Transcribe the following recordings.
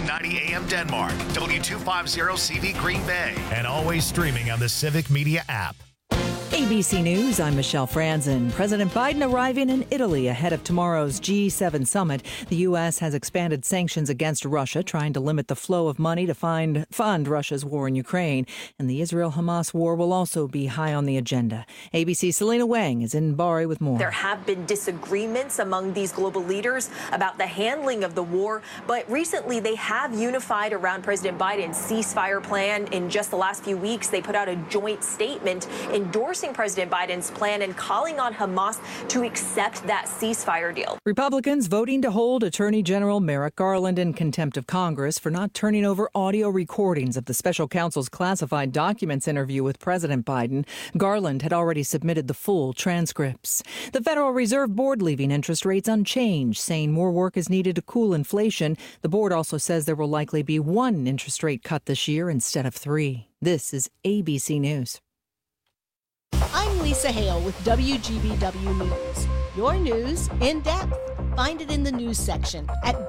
1490 AM Denmark, W250CV Green Bay, and always streaming on the Civic Media app. ABC News, I'm Michelle Franzen. President Biden arriving in Italy ahead of tomorrow's G7 summit. The U.S. has expanded sanctions against Russia, trying to limit the flow of money to fund Russia's war in Ukraine. And the Israel-Hamas war will also be high on the agenda. ABC's Selena Wang is in Bari with more. There have been disagreements among these global leaders about the handling of the war, but recently they have unified around President Biden's ceasefire plan. In just the last few weeks, they put out a joint statement endorsing President Biden's plan and calling on Hamas to accept that ceasefire deal. Republicans voting to hold Attorney General Merrick Garland in contempt of Congress for not turning over audio recordings of the special counsel's classified documents interview with President Biden. Garland had already submitted the full transcripts. The Federal Reserve Board leaving interest rates unchanged, saying more work is needed to cool inflation. The board also says there will likely be one interest rate cut this year instead of 3. This is ABC News. I'm Lisa Hale with WGBW News. Your news in depth. Find it in the news section at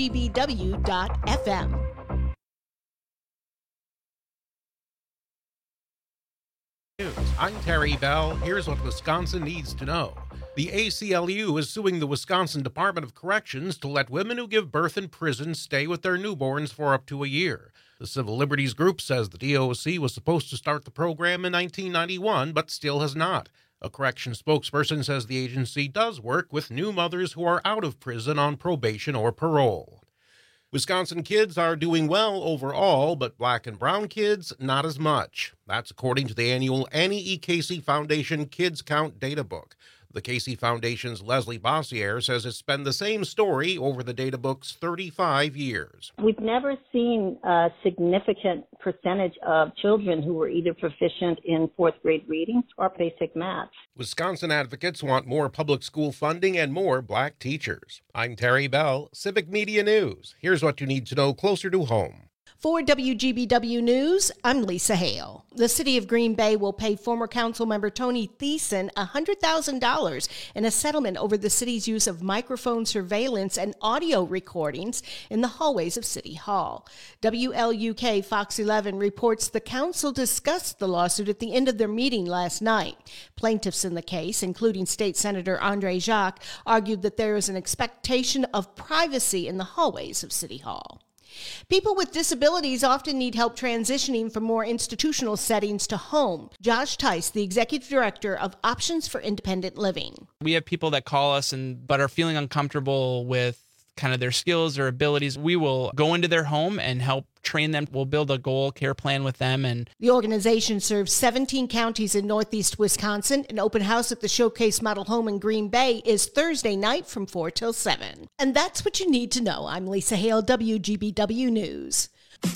WGBW.FM. I'm Terry Bell. Here's what Wisconsin needs to know. The ACLU is suing the Wisconsin Department of Corrections to let women who give birth in prison stay with their newborns for up to a year. The Civil Liberties Group says the DOC was supposed to start the program in 1991, but still has not. A corrections spokesperson says the agency does work with new mothers who are out of prison on probation or parole. Wisconsin kids are doing well overall, but black and brown kids, not as much. That's according to the annual Annie E. Casey Foundation Kids Count data book. The Casey Foundation's Leslie Bossier says it's been the same story over the data book's 35 years. We've never seen a significant percentage of children who were either proficient in fourth grade reading or basic math. Wisconsin advocates want more public school funding and more black teachers. I'm Terry Bell, Civic Media News. Here's what you need to know closer to home. For WGBW News, I'm Lisa Hale. The city of Green Bay will pay former council member Tony Thiessen $100,000 in a settlement over the city's use of microphone surveillance and audio recordings in the hallways of City Hall. WLUK Fox 11 reports the council discussed the lawsuit at the end of their meeting last night. Plaintiffs in the case, including State Senator Andre Jacques, argued that there is an expectation of privacy in the hallways of City Hall. People with disabilities often need help transitioning from more institutional settings to home. Josh Tice, the executive director of Options for Independent Living. We have people that call us but are feeling uncomfortable with kind of their skills or abilities. We will go into their home and help train them. We'll build a goal care plan with them. And the organization serves 17 counties in northeast Wisconsin. An open house at the Showcase Model Home in Green Bay is Thursday night from 4 till 7. And that's what you need to know. I'm Lisa Hale, WGBW News.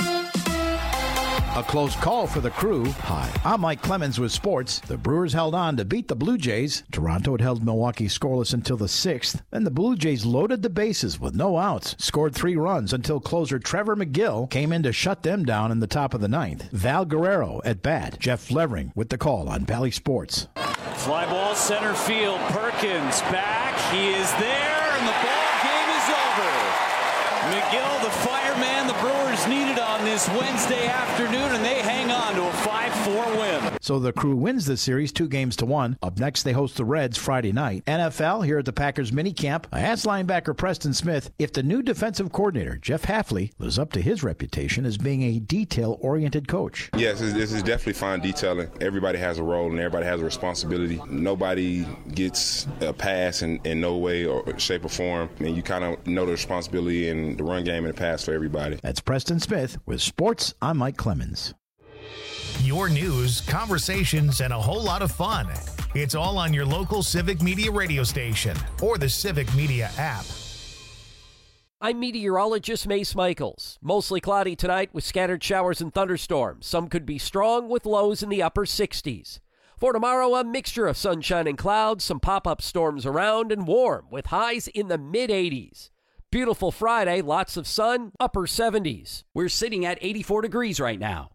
A close call for the Crew. Hi, I'm Mike Clemens with sports. The Brewers held on to beat the Blue Jays. Toronto had held Milwaukee scoreless until the 6th. Then the Blue Jays loaded the bases with no outs, scored 3 runs until closer Trevor McGill came in to shut them down in the top of the 9th. Val Guerrero at bat. Jeff Levering with the call on Valley Sports. Fly ball center field. Perkins back. He is there, and the ball game is over. McGill, the fireman the Brewers needed on this Wednesday afternoon, and they hang on to a 5-4 win. So the Crew wins the series 2-1. Up next, they host the Reds Friday night. NFL here at the Packers minicamp. I asked linebacker Preston Smith if the new defensive coordinator, Jeff Hafley, lives up to his reputation as being a detail-oriented coach. Yes, this is definitely fine detailing. Everybody has a role and everybody has a responsibility. Nobody gets a pass in no way or shape or form. I mean, you kind of know the responsibility in the run game and the pass for everybody. That's Preston Smith with Sports. I'm Mike Clemens. Your news, conversations, and a whole lot of fun. It's all on your local Civic Media radio station or the Civic Media app. I'm meteorologist Mace Michaels. Mostly cloudy tonight with scattered showers and thunderstorms. Some could be strong with lows in the upper 60s. For tomorrow, a mixture of sunshine and clouds, some pop-up storms around, and warm with highs in the mid-80s. Beautiful Friday, lots of sun, upper 70s. We're sitting at 84 degrees right now.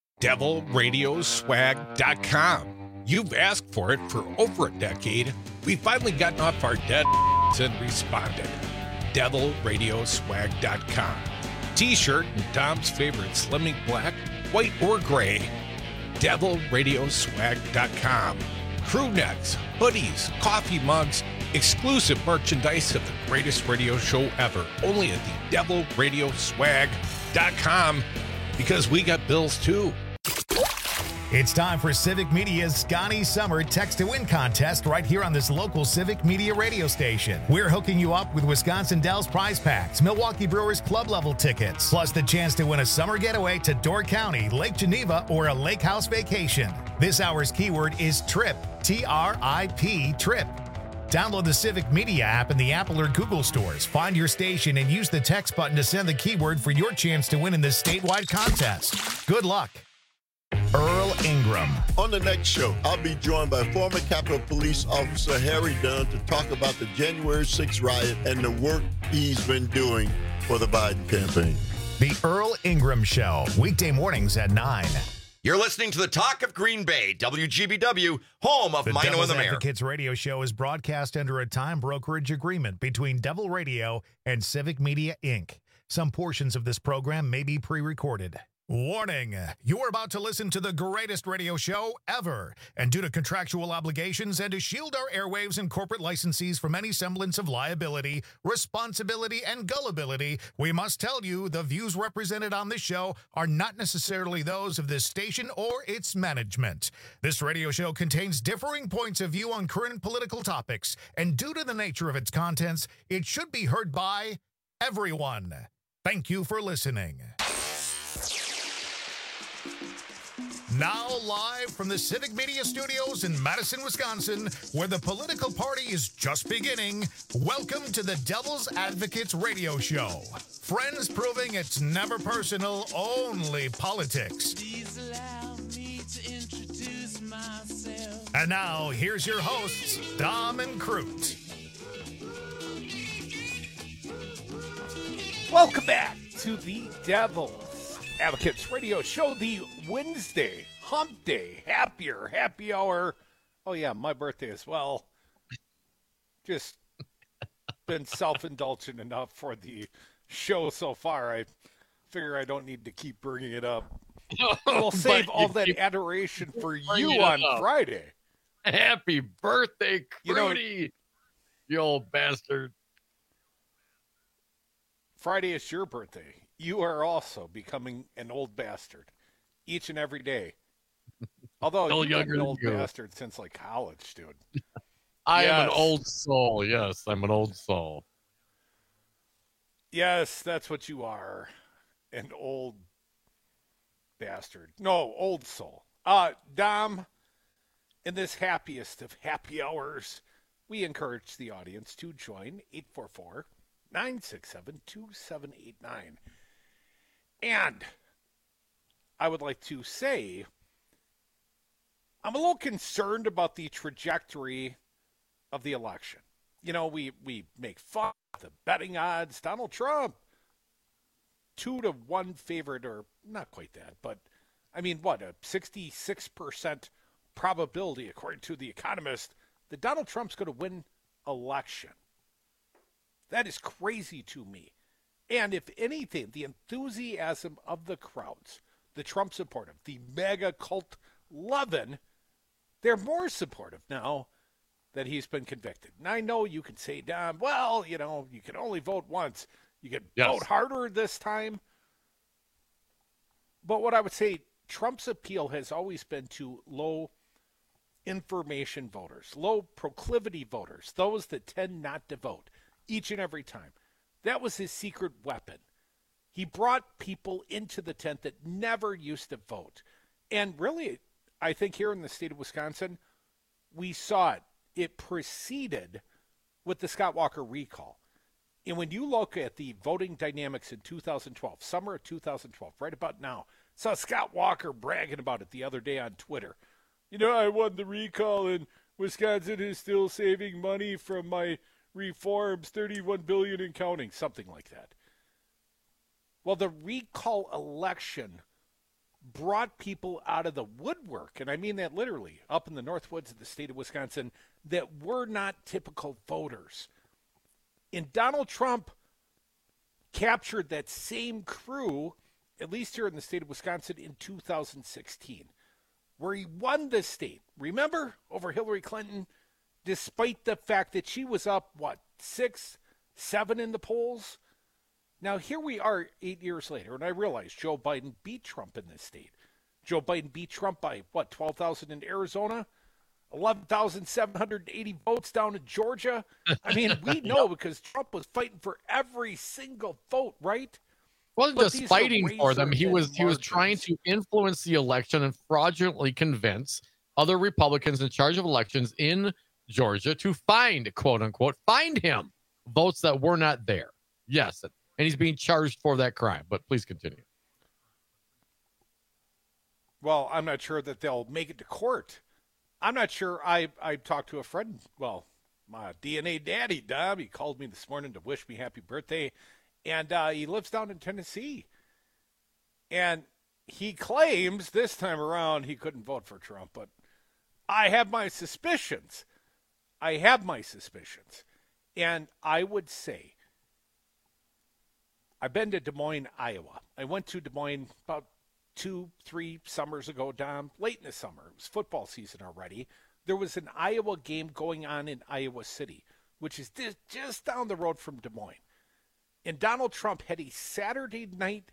DevilRadioswag.com. You've asked for it for over a decade. We've finally gotten off our dead and responded. DevilRadioswag.com. T-shirt in Dom's favorite Slimming Black, white or gray. DevilRadioswag.com. Crew necks, hoodies, coffee mugs, exclusive merchandise of the greatest radio show ever. Only at the DevilRadioswag.com, because we got bills too. It's time for Civic Media's Scotty Summer Text to Win contest right here on this local Civic Media radio station. We're hooking you up with Wisconsin Dells prize packs, Milwaukee Brewers club level tickets, plus the chance to win a summer getaway to Door County, Lake Geneva, or a lake house vacation. This hour's keyword is TRIP, T-R-I-P, TRIP. Download the Civic Media app in the Apple or Google stores. Find your station and use the text button to send the keyword for your chance to win in this statewide contest. Good luck. Earl Ingram. On the next show, I'll be joined by former Capitol Police Officer Harry Dunn to talk about the January 6th riot and the work he's been doing for the Biden campaign. The Earl Ingram Show, weekday mornings at 9. You're listening to the Talk of Green Bay, WGBW, home of Mino and the Mayor. The Devil's Advocates radio show is broadcast under a time brokerage agreement between Devil Radio and Civic Media, Inc. Some portions of this program may be pre-recorded. Warning, you're about to listen to the greatest radio show ever. And due to contractual obligations and to shield our airwaves and corporate licensees from any semblance of liability, responsibility, and gullibility, we must tell you the views represented on this show are not necessarily those of this station or its management. This radio show contains differing points of view on current political topics, and due to the nature of its contents, it should be heard by everyone. Thank you for listening. Now live from the Civic Media Studios in Madison, Wisconsin, where the political party is just beginning, welcome to the Devil's Advocates radio show. Friends proving it's never personal, only politics. Please allow me to introduce myself. And now, here's your hosts, Dom and Crute. Welcome back to the Devil's Advocates radio show, the Wednesday hump day, happy hour. Oh yeah, my birthday as well. Just been self-indulgent enough for the show so far. I figure I don't need to keep bringing it up. We'll save all that adoration for you on Friday. Happy birthday, Crudy, you old bastard. Friday is your birthday. You are also becoming an old bastard each and every day. Although you've been an old bastard since like college, dude. I am an old soul. Yes, I'm an old soul. Yes, that's what you are. An old bastard. No, old soul. Dom, in this happiest of happy hours, we encourage the audience to join 844-967-2789. And I would like to say I'm a little concerned about the trajectory of the election. You know, we make fun of the betting odds. Donald Trump, 2-1 favorite, or not quite that, but I mean, what, a 66% probability, according to The Economist, that Donald Trump's going to win election. That is crazy to me. And if anything, the enthusiasm of the crowds, the Trump supportive, the mega cult loving, they're more supportive now that he's been convicted. And I know you can say, Dom, well, you know, you can only vote once. You can vote harder this time. But what I would say, Trump's appeal has always been to low information voters, low proclivity voters, those that tend not to vote each and every time. That was his secret weapon. He brought people into the tent that never used to vote. And really, I think here in the state of Wisconsin, we saw it. It preceded with the Scott Walker recall. And when you look at the voting dynamics in 2012, summer of 2012, right about now, saw Scott Walker bragging about it the other day on Twitter. You know, I won the recall and Wisconsin is still saving money from my reforms, $31 billion and counting, something like that. Well, the recall election brought people out of the woodwork, and I mean that literally, up in the north woods of the state of Wisconsin, that were not typical voters. And Donald Trump captured that same crew, at least here in the state of Wisconsin, in 2016, where he won the state. Remember? Over Hillary Clinton, despite the fact that she was up, 6, 7 in the polls? Now, here we are 8 years later, and I realize Joe Biden beat Trump in this state. Joe Biden beat Trump by, 12,000 in Arizona? 11,780 votes down in Georgia? I mean, we know because Trump was fighting for every single vote, right? Wasn't just fighting for them. He was trying to influence the election and fraudulently convince other Republicans in charge of elections in Georgia to find, quote unquote, find him votes that were not there. Yes. And he's being charged for that crime. But please continue. Well, I'm not sure that they'll make it to court. I'm not sure. I talked to a friend, my DNA daddy, Dom. He called me this morning to wish me happy birthday. And he lives down in Tennessee. And he claims this time around he couldn't vote for Trump. But I have my suspicions. And I would say, I've been to Des Moines, Iowa. I went to Des Moines about 2-3 summers ago, Dom, late in the summer. It was football season already. There was an Iowa game going on in Iowa City, which is just down the road from Des Moines. And Donald Trump had a Saturday night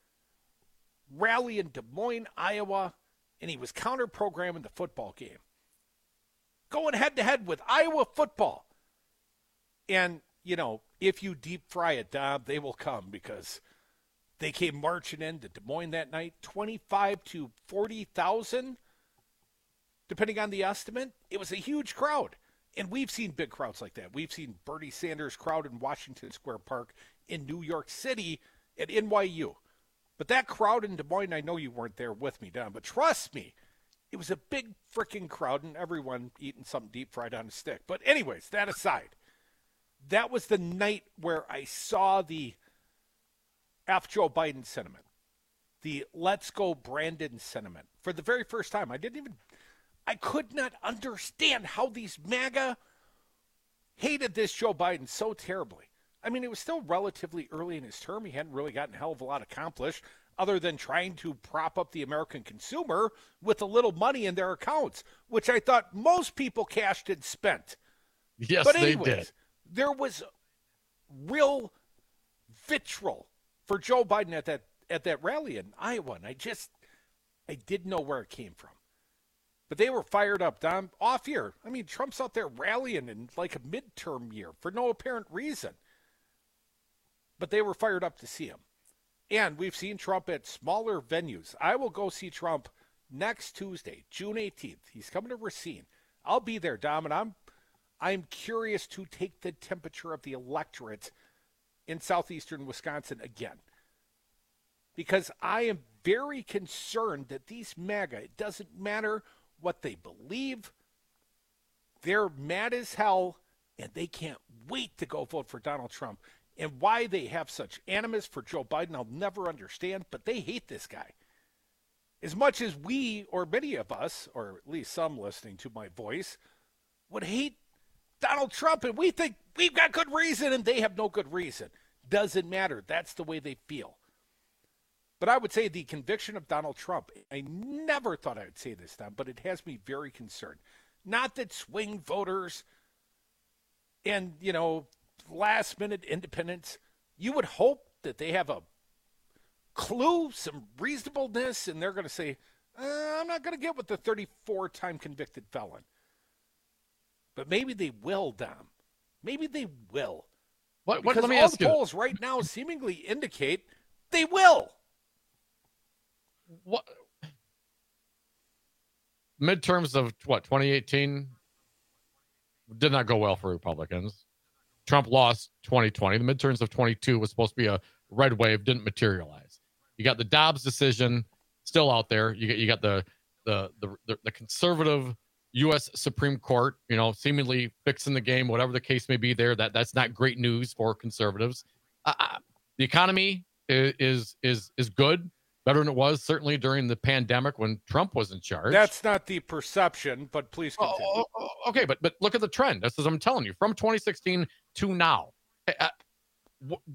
rally in Des Moines, Iowa, and he was counter-programming the football game. Going head-to-head with Iowa football. And, if you deep fry it, Dom, they will come because they came marching into Des Moines that night, 25 to 40,000, depending on the estimate. It was a huge crowd. And we've seen big crowds like that. We've seen Bernie Sanders' crowd in Washington Square Park in New York City at NYU. But that crowd in Des Moines, I know you weren't there with me, Don, but trust me, it was a big freaking crowd and everyone eating something deep fried on a stick. But anyways, that aside, that was the night where I saw the F. Joe Biden sentiment, the Let's Go Brandon sentiment for the very first time. I could not understand how these MAGA hated this Joe Biden so terribly. I mean, it was still relatively early in his term. He hadn't really gotten a hell of a lot accomplished other than trying to prop up the American consumer with a little money in their accounts, which I thought most people cashed and spent. Yes, but anyways, they did. There was real vitriol for Joe Biden at that rally in Iowa, and I didn't know where it came from. But they were fired up, Dom, off year. I mean, Trump's out there rallying in like a midterm year for no apparent reason. But they were fired up to see him. And we've seen Trump at smaller venues. I will go see Trump next Tuesday, June 18th. He's coming to Racine. I'll be there, Dom, and I'm curious to take the temperature of the electorate in southeastern Wisconsin again. Because I am very concerned that these MAGA, it doesn't matter what they believe, they're mad as hell, and they can't wait to go vote for Donald Trump. And why they have such animus for Joe Biden, I'll never understand, but they hate this guy. As much as we, or many of us, or at least some listening to my voice, would hate Donald Trump, and we think we've got good reason, and they have no good reason. Doesn't matter. That's the way they feel. But I would say the conviction of Donald Trump, I never thought I would say this, Tom, but it has me very concerned. Not that swing voters and, last-minute independents, you would hope that they have a clue, some reasonableness, and they're going to say, I'm not going to get with the 34-time convicted felon. But maybe they will, Dom. Maybe they will. Because let me all ask the you. polls right now seemingly indicate they will. What midterms of 2018 did not go well for Republicans. Trump lost 2020. The midterms of 22 was supposed to be a red wave, didn't materialize. You got the Dobbs decision still out there. You got the conservative U.S. Supreme Court, seemingly fixing the game, whatever the case may be there. That's not great news for conservatives. The economy is good. Better than it was certainly during the pandemic when Trump was in charge. That's not the perception, but please continue. Okay, but look at the trend. That's what I'm telling you. From 2016 to now, what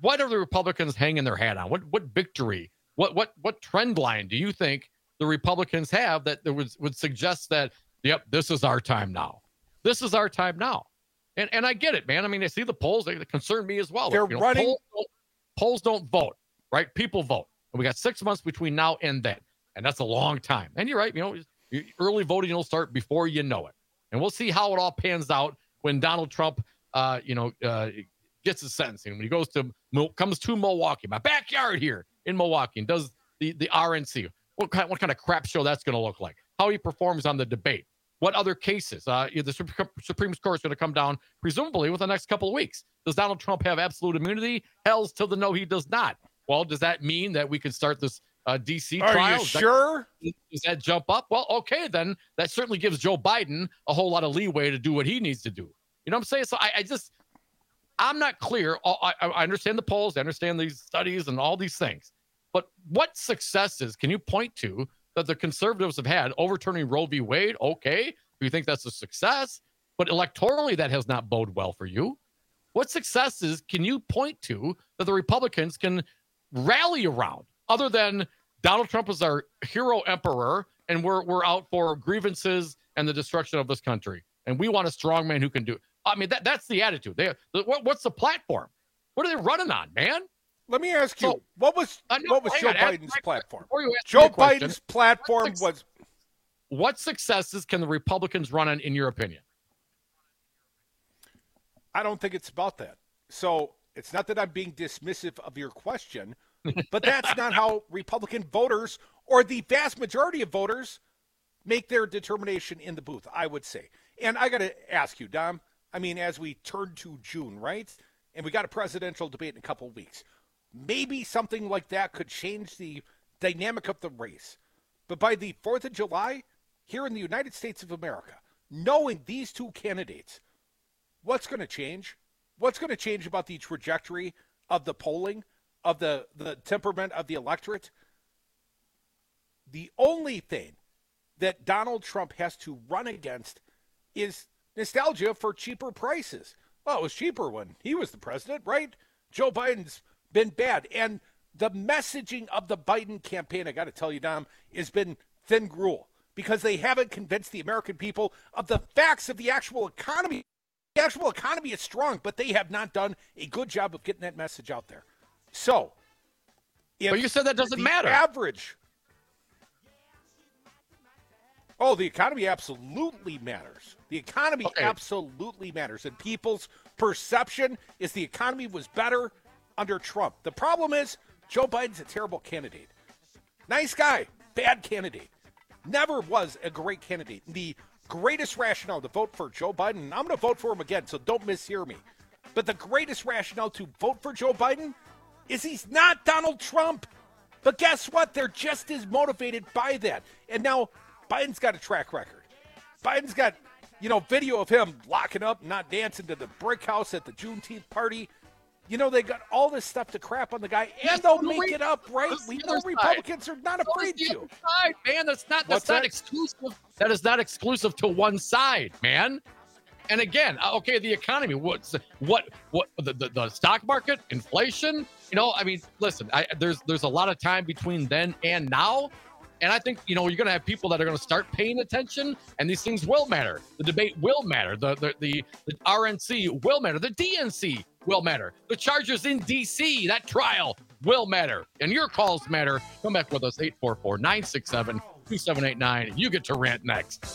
what are the Republicans hanging their hat on? What victory? What trend line do you think the Republicans have that would suggest that, yep, this is our time now? This is our time now. And I get it, man. I mean, I see the polls. They concern me as well. They're running. Polls don't vote, right? People vote. And we got 6 months between now and then. And that's a long time. And you're right. Early voting will start before you know it. And we'll see how it all pans out when Donald Trump, gets his sentencing. When he comes to Milwaukee, my backyard here in Milwaukee, and does the RNC. What kind of crap show that's going to look like? How he performs on the debate. What other cases? The Supreme Court is going to come down, presumably, within the next couple of weeks. Does Donald Trump have absolute immunity? Hell's to the no, he does not. Well, does that mean that we can start this D.C. trial? Are you sure? Does that jump up? Well, okay, then that certainly gives Joe Biden a whole lot of leeway to do what he needs to do. You know what I'm saying? So I'm not clear. I understand the polls. I understand these studies and all these things. But what successes can you point to that the conservatives have had? Overturning Roe v. Wade, okay. Do you think that's a success? But electorally, that has not boded well for you. What successes can you point to that the Republicans can rally around, other than Donald Trump is our hero emperor and we're out for grievances and the destruction of this country, and we want a strong man who can do it? I mean, that's the attitude. What's the platform? What are they running on, man? Let me ask you, what was Joe Biden's platform? Joe Biden's platform was... What successes can the Republicans run on, in your opinion? I don't think it's about that. So it's not that I'm being dismissive of your question, but that's not how Republican voters, or the vast majority of voters, make their determination in the booth, I would say. And I got to ask you, Dom, I mean, as we turn to June, right? And we got a presidential debate in a couple of weeks. Maybe something like that could change the dynamic of the race. But by the 4th of July, here in the United States of America, knowing these two candidates, what's going to change? What's going to change about the trajectory of the polling, of the temperament of the electorate? The only thing that Donald Trump has to run against is nostalgia for cheaper prices. Well, it was cheaper when he was the president, right? Joe Biden's been bad. And the messaging of the Biden campaign, I got to tell you, Dom, has been thin gruel, because they haven't convinced the American people of the facts of the actual economy. The actual economy is strong, but they have not done a good job of getting that message out there. So, but you said that doesn't matter. Average. Oh, the economy absolutely matters. The economy absolutely matters. And people's perception is the economy was better under Trump. The problem is Joe Biden's a terrible candidate. Nice guy, bad candidate. Never was a great candidate. The greatest rationale to vote for Joe Biden, and I'm going to vote for him again, so don't mishear me, but the greatest rationale to vote for Joe Biden is he's not Donald Trump. But guess what? They're just as motivated by that. And now Biden's got a track record. Biden's got, video of him locking up, not dancing to the brick house at the Juneteenth party. They got all this stuff to crap on the guy, and they'll make it up, right? We know Republicans are not afraid to. Side, man, that's not exclusive. That is not exclusive to one side, man. And again, okay, the economy. What the stock market, inflation? Listen, there's a lot of time between then and now. And I think, you're going to have people that are going to start paying attention, and these things will matter. The debate will matter. The RNC will matter. The DNC will matter. The charges in D.C., that will matter. And your calls matter. Come back with us, 844-967-2789. You get to rant next.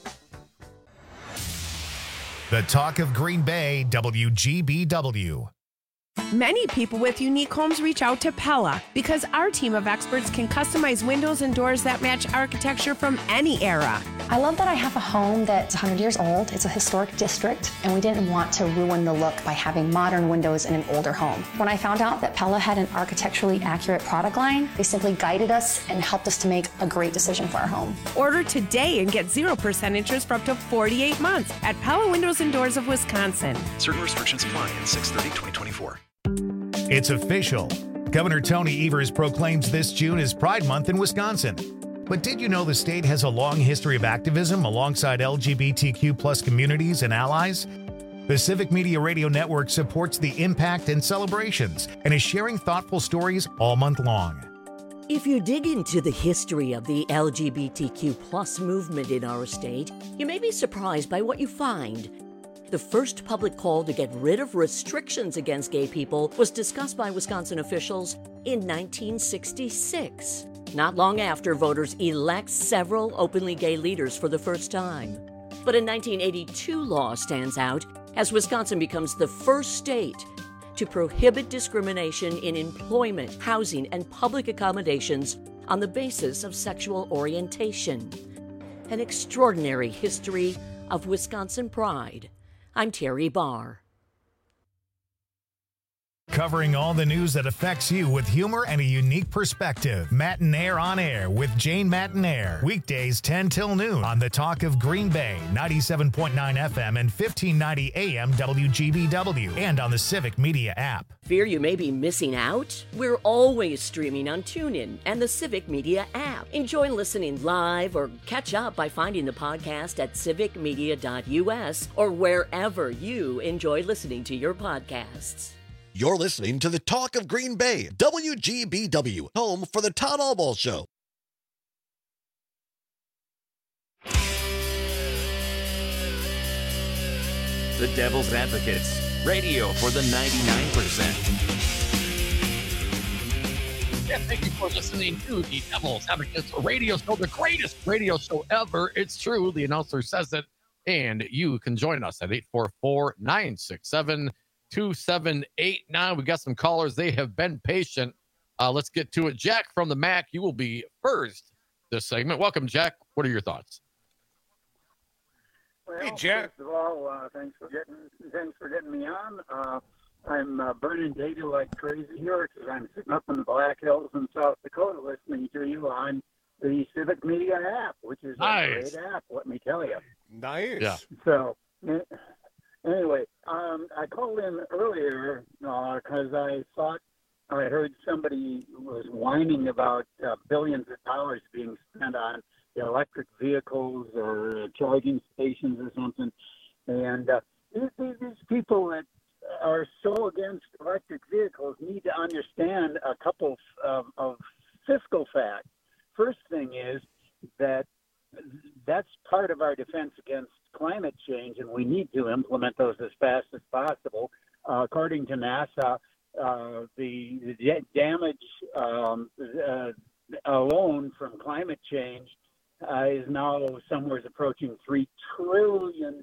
The Talk of Green Bay, WGBW. Many people with unique homes reach out to Pella because our team of experts can customize windows and doors that match architecture from any era. I love that I have a home that's 100 years old. It's a historic district, and we didn't want to ruin the look by having modern windows in an older home. When I found out that Pella had an architecturally accurate product line, they simply guided us and helped us to make a great decision for our home. Order today and get 0% interest for up to 48 months at Pella Windows and Doors of Wisconsin. Certain restrictions apply in 6/30/2024. It's official. Governor Tony Evers proclaims this June as Pride Month in Wisconsin. But did you know the state has a long history of activism alongside LGBTQ+ communities and allies? The Civic Media Radio Network supports the impact and celebrations and is sharing thoughtful stories all month long. If you dig into the history of the LGBTQ+ movement in our state, you may be surprised by what you find. The first public call to get rid of restrictions against gay people was discussed by Wisconsin officials in 1966, not long after voters elect several openly gay leaders for the first time. But a 1982 law stands out as Wisconsin becomes the first state to prohibit discrimination in employment, housing, and public accommodations on the basis of sexual orientation. An extraordinary history of Wisconsin pride. I'm Terry Barr. Covering all the news that affects you with humor and a unique perspective. Matinaire on Air with Jane Matinaire. Weekdays 10 till noon on the Talk of Green Bay, 97.9 FM and 1590 AM WGBW, and on the Civic Media app. Fear you may be missing out? We're always streaming on TuneIn and the Civic Media app. Enjoy listening live or catch up by finding the podcast at civicmedia.us or wherever you enjoy listening to your podcasts. You're listening to the Talk of Green Bay, WGBW, home for the Todd Albaugh Show. The Devil's Advocates, radio for the 99%. Yeah, thank you for listening to the Devil's Advocates radio show, the greatest radio show ever. It's true. The announcer says it. And you can join us at 844-967-2789. We got some callers. They have been patient. Let's get to it. Jack from the MAC, you will be first this segment. Welcome, Jack. What are your thoughts? Well, hey, Jack. First of all, thanks for getting me on. I'm burning data like crazy here because I'm sitting up in the Black Hills in South Dakota listening to you on the Civic Media app, which is a great app, let me tell you. Nice. Yeah. So, anyway, I called in earlier because I thought I heard somebody was whining about billions of dollars being spent on electric vehicles or charging stations or something. And these people that are so against electric vehicles need to understand a couple of fiscal facts. First thing is that that's part of our defense against climate change, and we need to implement those as fast as possible. According to NASA, the damage alone from climate change is now somewhere approaching $3 trillion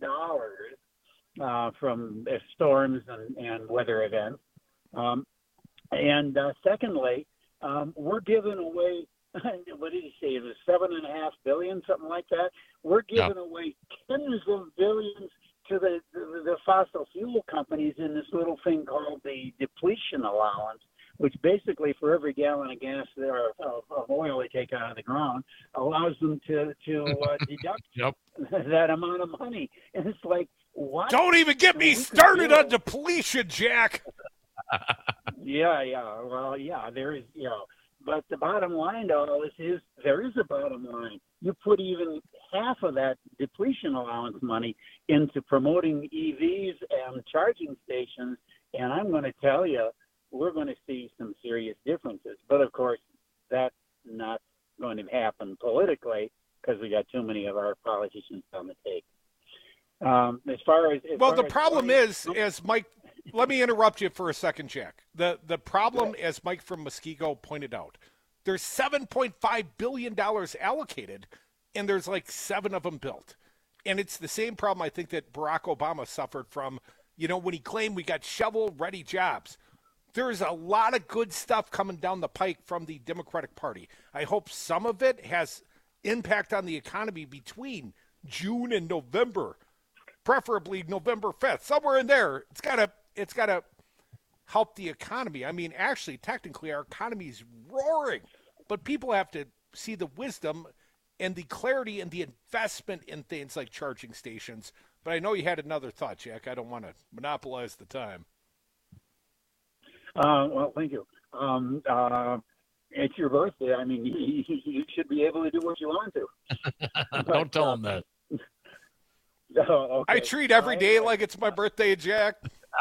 from storms and weather events. Secondly, we're giving away, what did he say? It was $7.5 billion, something like that. We're giving away tens of billions to the fossil fuel companies in this little thing called the depletion allowance, which basically for every gallon of gas of oil they take out of the ground allows them to deduct that amount of money. And it's like, what? Don't even get me started on depletion, Jack. There is, but the bottom line to all this is there is a bottom line. You put even half of that depletion allowance money into promoting EVs and charging stations, and I'm going to tell you, we're going to see some serious differences. But, of course, that's not going to happen politically because we got too many of our politicians on the take. The problem is, as Mike, let me interrupt you for a second, Jack. The problem, as Mike from Muskego pointed out, there's $7.5 billion allocated, and there's like 7 of them built. And it's the same problem I think that Barack Obama suffered from, when he claimed we got shovel-ready jobs. There's a lot of good stuff coming down the pike from the Democratic Party. I hope some of it has impact on the economy between June and November, preferably November 5th, somewhere in there. It's got to help the economy. I mean, actually, technically, our economy is roaring, but people have to see the wisdom and the clarity and the investment in things like charging stations. But I know you had another thought, Jack. I don't want to monopolize the time. Well, thank you. It's your birthday. I mean, you should be able to do what you want to. Don't tell them that. Oh, okay. I treat every day like it's my birthday, Jack.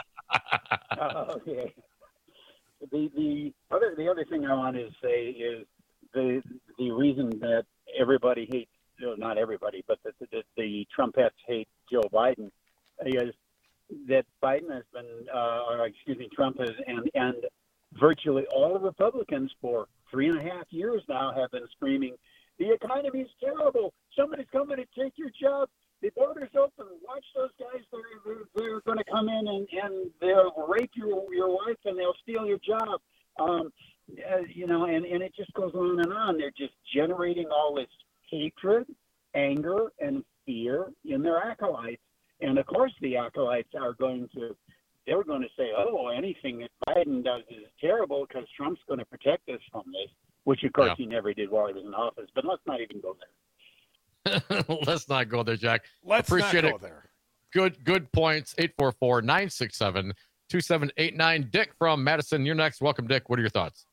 Okay. The other thing I want to say is the reason that everybody hates, not everybody, but the Trumpettes hate Joe Biden is that Biden has been, Trump has, and virtually all the Republicans for 3.5 years now have been screaming, the economy is terrible. Somebody's coming to take your job. The border's open. Watch those guys. They're going to come in and they'll rape your wife and they'll steal your job. And it just goes on and on. They're just generating all this hatred, anger, and fear in their acolytes. And of course, the acolytes are going to say, oh, anything that Biden does is terrible because Trump's going to protect us from this, which of course he never did while he was in office. But let's not even go there. Let's not go there, Jack. Let's Appreciate not go it. there. Good points. 844-967-2789. Dick from Madison, you're next. Welcome, Dick. What are your thoughts?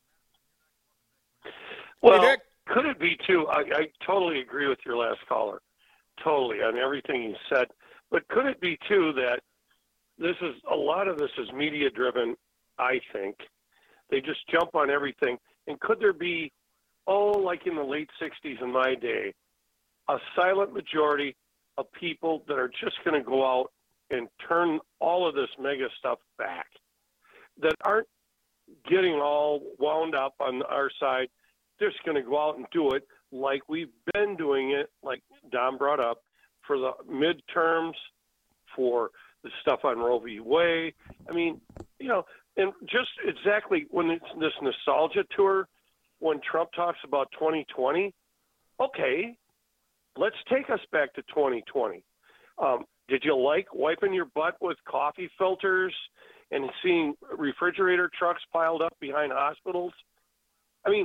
Well, Hey, Dick. could it be too? I totally agree with your last caller. Totally on everything you said. But could it be too that a lot of this is media driven? I think they just jump on everything. And could there be, like in the late '60s in my day, a silent majority of people that are just going to go out and turn all of this mega stuff back, that aren't getting all wound up on our side? They're just going to go out and do it like we've been doing it, like Don brought up, for the midterms, for the stuff on Roe v. Wade. I mean, and just exactly when it's this nostalgia tour, when Trump talks about 2020, okay, let's take us back to 2020. Did you like wiping your butt with coffee filters and seeing refrigerator trucks piled up behind hospitals? I mean,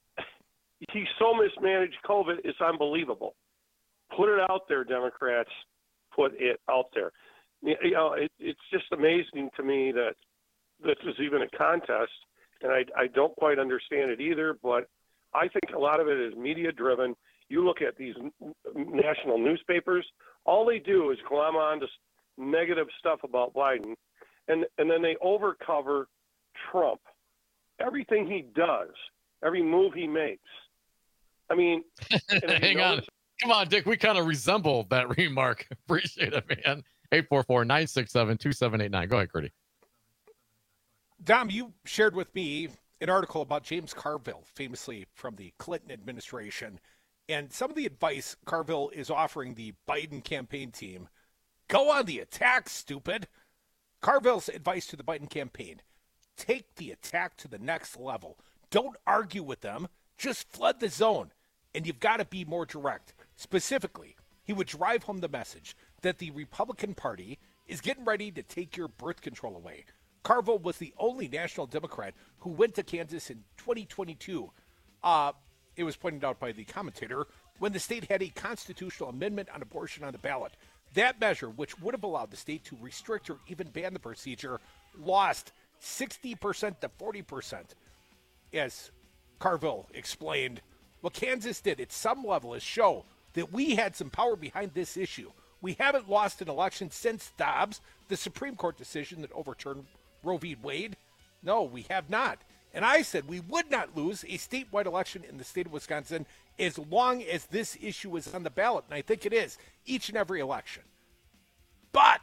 he so mismanaged COVID, it's unbelievable. Put it out there, Democrats. Put it out there. It's just amazing to me that this is even a contest, and I don't quite understand it either, but I think a lot of it is media-driven. You look at these national newspapers, all they do is glom on to negative stuff about Biden, and then they overcover Trump. Everything he does, every move he makes. I mean, hang on. Come on, Dick. We kind of resemble that remark. Appreciate it, man. 844-967-2789. Go ahead, Curdy. Dom, you shared with me an article about James Carville, famously from the Clinton administration, and some of the advice Carville is offering the Biden campaign team. Go on the attack, stupid. Carville's advice to the Biden campaign: take the attack to the next level. Don't argue with them. Just flood the zone. And you've got to be more direct. Specifically, he would drive home the message that the Republican Party is getting ready to take your birth control away. Carville was the only national Democrat who went to Kansas in 2022. It was pointed out by the commentator when the state had a constitutional amendment on abortion on the ballot. That measure, which would have allowed the state to restrict or even ban the procedure, lost 60% to 40%. As Carville explained, what Kansas did at some level is show that we had some power behind this issue. We haven't lost an election since Dobbs, the Supreme Court decision that overturned Roe v. Wade. No, we have not. And I said we would not lose a statewide election in the state of Wisconsin as long as this issue is on the ballot. And I think it is each and every election. But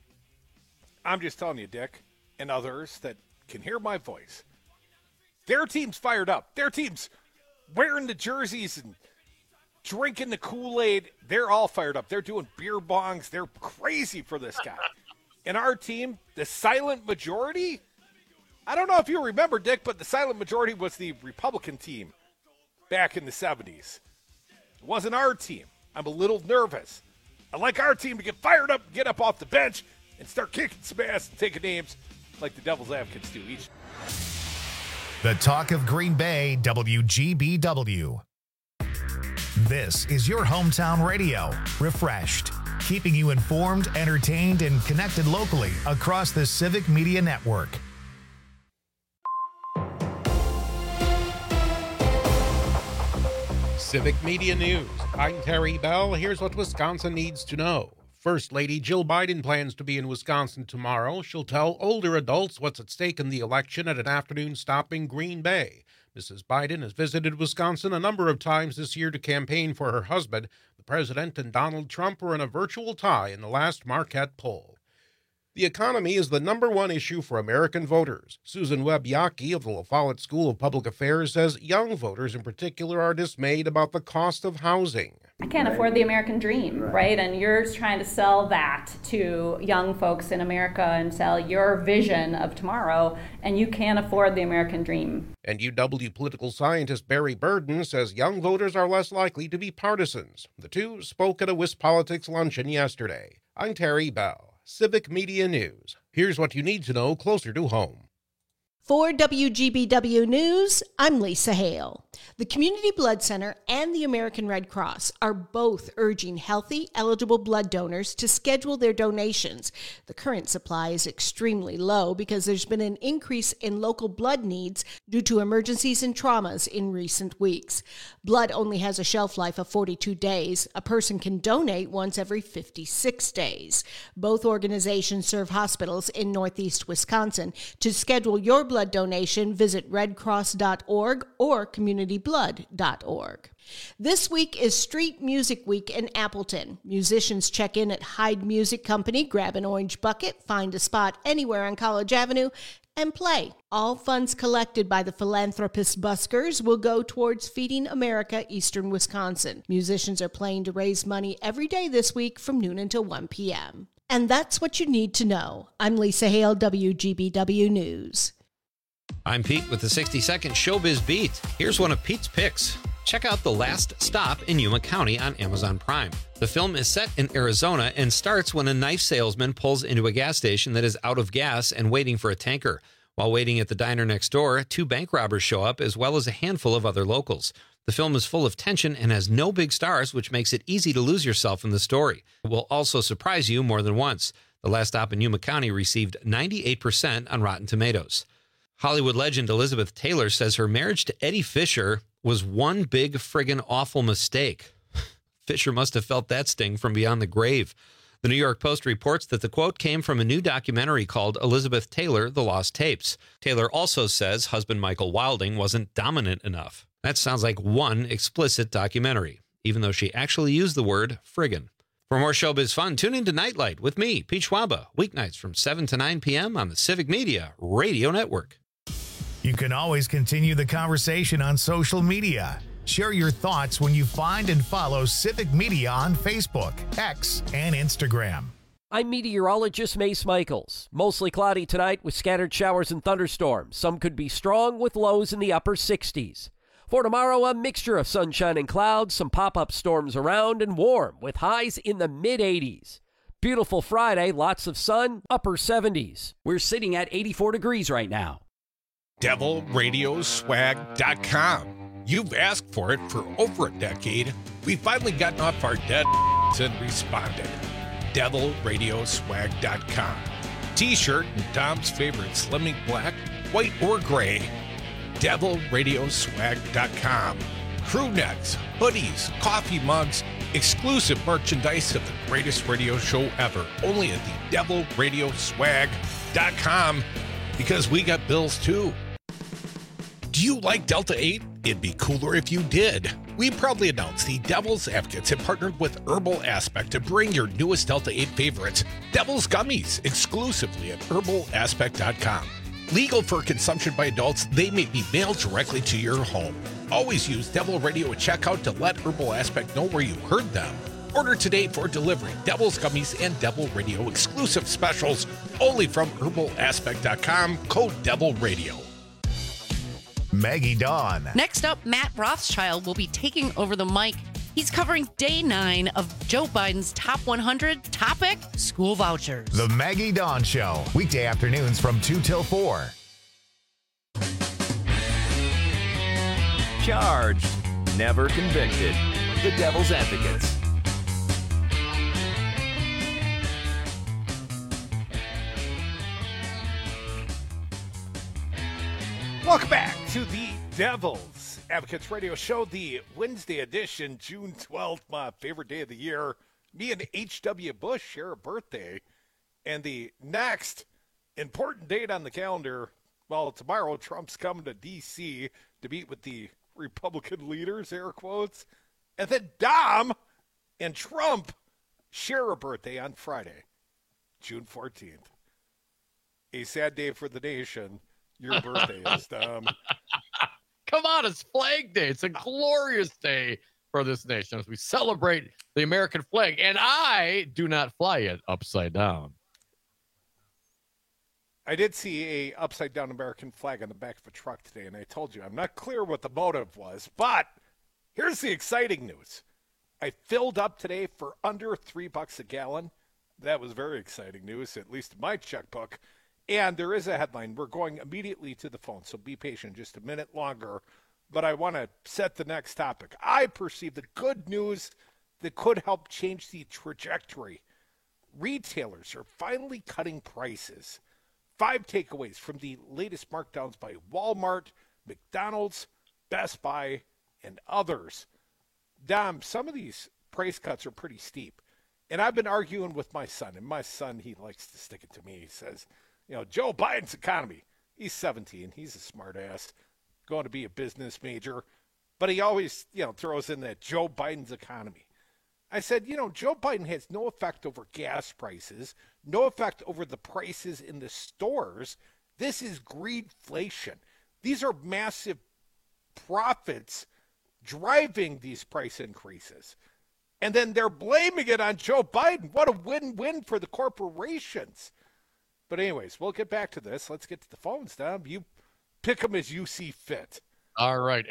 I'm just telling you, Dick, and others that can hear my voice, their team's fired up. Their team's wearing the jerseys and drinking the Kool-Aid. They're all fired up. They're doing beer bongs. They're crazy for this guy. And our team, the silent majority, I don't know if you remember, Dick, but the silent majority was the Republican team back in the 70s. It wasn't our team. I'm a little nervous. I like our team to get fired up, get up off the bench, and start kicking some ass and taking names like the Devil's Advocates do each. The Talk of Green Bay, WGBW. This is your hometown radio, refreshed, keeping you informed, entertained, and connected locally across the Civic Media Network. Civic Media News. I'm Terry Bell. Here's what Wisconsin needs to know. First Lady Jill Biden plans to be in Wisconsin tomorrow. She'll tell older adults what's at stake in the election at an afternoon stop in Green Bay. Mrs. Biden has visited Wisconsin a number of times this year to campaign for her husband. The president and Donald Trump were in a virtual tie in the last Marquette poll. The economy is the number one issue for American voters. Susan Webb-Yockey of the La Follette School of Public Affairs says young voters in particular are dismayed about the cost of housing. I can't afford the American dream, right? And you're trying to sell that to young folks in America and sell your vision of tomorrow, and you can't afford the American dream. And UW political scientist Barry Burden says young voters are less likely to be partisans. The two spoke at a WisPolitics luncheon yesterday. I'm Terry Bell. Civic Media News. Here's what you need to know closer to home. For WGBW News, I'm Lisa Hale. The Community Blood Center and the American Red Cross are both urging healthy, eligible blood donors to schedule their donations. The current supply is extremely low because there's been an increase in local blood needs due to emergencies and traumas in recent weeks. Blood only has a shelf life of 42 days. A person can donate once every 56 days. Both organizations serve hospitals in Northeast Wisconsin. To schedule your blood donation, visit redcross.org or communityblood.org. This week is Street Music Week in Appleton. Musicians check in at Hyde Music Company, grab an orange bucket, find a spot anywhere on College Avenue, and play. All funds collected by the philanthropist buskers will go towards Feeding America Eastern Wisconsin. Musicians are playing to raise money every day this week from noon until 1 p.m. And that's what you need to know. I'm Lisa Hale, WGBW News. I'm Pete with the 60-second Showbiz Beat. Here's one of Pete's picks. Check out The Last Stop in Yuma County on Amazon Prime. The film is set in Arizona and starts when a knife salesman pulls into a gas station that is out of gas and waiting for a tanker. While waiting at the diner next door, 2 bank robbers show up as well as a handful of other locals. The film is full of tension and has no big stars, which makes it easy to lose yourself in the story. It will also surprise you more than once. The Last Stop in Yuma County received 98% on Rotten Tomatoes. Hollywood legend Elizabeth Taylor says her marriage to Eddie Fisher was one big friggin' awful mistake. Fisher must have felt that sting from beyond the grave. The New York Post reports that the quote came from a new documentary called Elizabeth Taylor, The Lost Tapes. Taylor also says husband Michael Wilding wasn't dominant enough. That sounds like one explicit documentary, even though she actually used the word friggin'. For more showbiz fun, tune into Nightlight with me, Pete Schwaba, weeknights from 7 to 9 p.m. on the Civic Media Radio Network. You can always continue the conversation on social media. Share your thoughts when you find and follow Civic Media on Facebook, X, and Instagram. I'm meteorologist Mace Michaels. Mostly cloudy tonight with scattered showers and thunderstorms. Some could be strong with lows in the upper 60s. For tomorrow, a mixture of sunshine and clouds, some pop-up storms around, and warm with highs in the mid-80s. Beautiful Friday, lots of sun, upper 70s. We're sitting at 84 degrees right now. DevilRadioswag.com. You've asked for it for over a decade. We've finally gotten off our dead and responded. DevilRadioswag.com. T-shirt and Tom's favorite Slimming Black, white or gray. DevilRadioswag.com. Crew necks, hoodies, coffee mugs, exclusive merchandise of the greatest radio show ever. Only at the DevilRadioswag.com, because we got bills too. Do you like Delta 8? It'd be cooler if you did. We proudly announce the Devil's Advocates have partnered with Herbal Aspect to bring your newest Delta 8 favorites, Devil's Gummies, exclusively at herbalaspect.com. Legal for consumption by adults, they may be mailed directly to your home. Always use Devil Radio at checkout to let Herbal Aspect know where you heard them. Order today for delivery. Devil's Gummies and Devil Radio exclusive specials only from herbalaspect.com, code Devil Radio. Maggie Dawn. Next up, Matt Rothschild will be taking over the mic. He's covering day 9 of Joe Biden's top 100 topic, school vouchers. The Maggie Dawn Show, weekday afternoons from 2 till 4. Charged, never convicted. The Devil's Advocates. Welcome back to the Devil's Advocates Radio Show, the Wednesday edition, June 12th, my favorite day of the year. Me and H.W. Bush share a birthday, and the next important date on the calendar, well, tomorrow Trump's coming to D.C. to meet with the Republican leaders, air quotes, and then Dom and Trump share a birthday on Friday, June 14th. A sad day for the nation. Your birthday is, Dom. Come on, it's Flag Day. It's a glorious day for this nation as we celebrate the American flag. And I do not fly it upside down. I did see a upside down American flag on the back of a truck today, and I told you I'm not clear what the motive was, but here's the exciting news. I filled up today for under $3 a gallon. That was very exciting news, at least in my checkbook. And there is a headline. We're going immediately to the phone, so be patient just a minute longer. But I want to set the next topic. I perceive the good news that could help change the trajectory. Retailers are finally cutting prices. 5 takeaways from the latest markdowns by Walmart, McDonald's, Best Buy, and others. Dom, some of these price cuts are pretty steep. And I've been arguing with my son, and my son, he likes to stick it to me. He says, Joe Biden's economy. He's 17. He's a smart ass, going to be a business major. But he always, throws in that Joe Biden's economy. I said, Joe Biden has no effect over gas prices, no effect over the prices in the stores. This is greedflation. These are massive profits driving these price increases. And then they're blaming it on Joe Biden. What a win-win for the corporations. But anyways, we'll get back to this. Let's get to the phones, Dom. You pick them as you see fit. All right,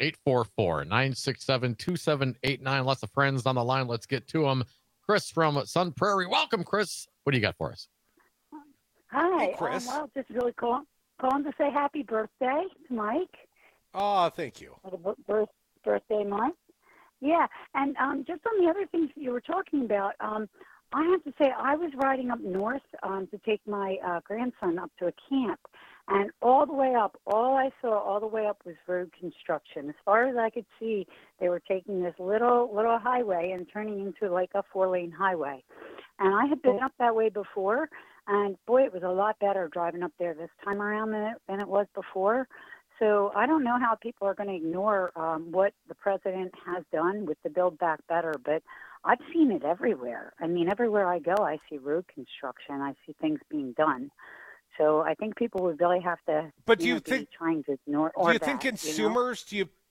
844-967-2789. Lots of friends on the line. Let's get to them. Chris from Sun Prairie. Welcome, Chris. What do you got for us? Hi. Hey, Chris. Well, just really calling to say happy birthday to Mike. Oh, thank you. For the birthday month. Yeah, and just on the other things you were talking about, I have to say I was riding up north to take my grandson up to a camp, and all the way up, all I saw all the way up was road construction. As far as I could see, they were taking this little highway and turning into like a 4-lane highway. And I had been up that way before, and boy, it was a lot better driving up there this time around than it was before. So I don't know how people are going to ignore what the president has done with the Build Back Better, but I've seen it everywhere. I mean, everywhere I go, I see road construction. I see things being done. So I think people would really have to. But do you think trying to ignore? Do you think consumers?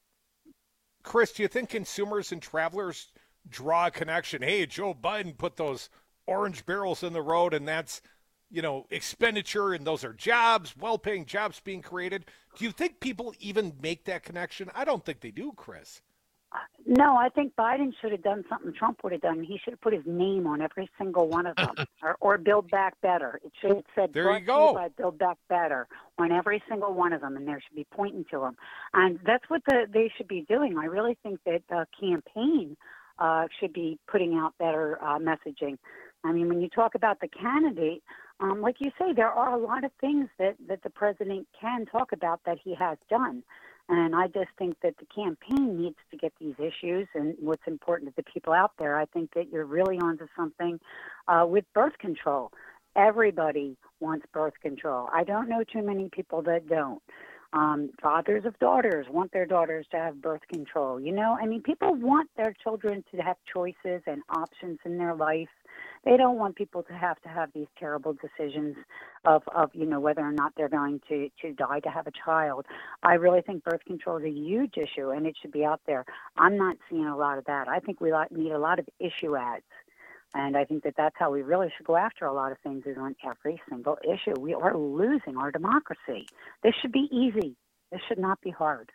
Chris? Do you think consumers and travelers draw a connection? Hey, Joe Biden put those orange barrels in the road, and that's expenditure, and those are jobs, well-paying jobs being created. Do you think people even make that connection? I don't think they do, Chris. No, I think Biden should have done something Trump would have done. He should have put his name on every single one of them, or Build Back Better. It should have said, there you go, by Build Back Better on every single one of them, and there should be pointing to them. And that's what they should be doing. I really think that the campaign should be putting out better messaging. I mean, when you talk about the candidate, like you say, there are a lot of things that the president can talk about that he has done. And I just think that the campaign needs to get these issues and what's important to the people out there. I think that you're really onto something with birth control. Everybody wants birth control. I don't know too many people that don't. Fathers of daughters want their daughters to have birth control. I mean, people want their children to have choices and options in their life. They don't want people to have these terrible decisions of whether or not they're going to die to have a child. I really think birth control is a huge issue, and it should be out there. I'm not seeing a lot of that. I think we need a lot of issue ads. And I think that that's how we really should go after a lot of things, is on every single issue. We are losing our democracy. This should be easy. This should not be hard.